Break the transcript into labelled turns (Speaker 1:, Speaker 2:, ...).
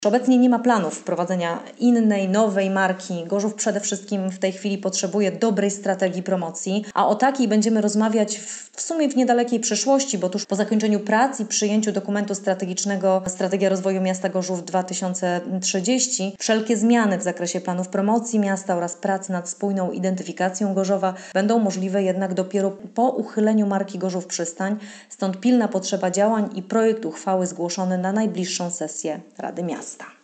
Speaker 1: Obecnie nie ma planów wprowadzenia innej, nowej marki. Gorzów przede wszystkim w tej chwili potrzebuje dobrej strategii promocji, a o takiej będziemy rozmawiać w sumie w niedalekiej przyszłości, bo tuż po zakończeniu prac i przyjęciu dokumentu strategicznego Strategia Rozwoju Miasta Gorzów 2030 wszelkie zmiany w zakresie planów promocji miasta oraz pracy nad spójną identyfikacją Gorzowa będą możliwe jednak dopiero po uchyleniu marki Gorzów Przystań, stąd pilna potrzeba działań i projekt uchwały zgłoszony na najbliższą sesję Rady Miasta.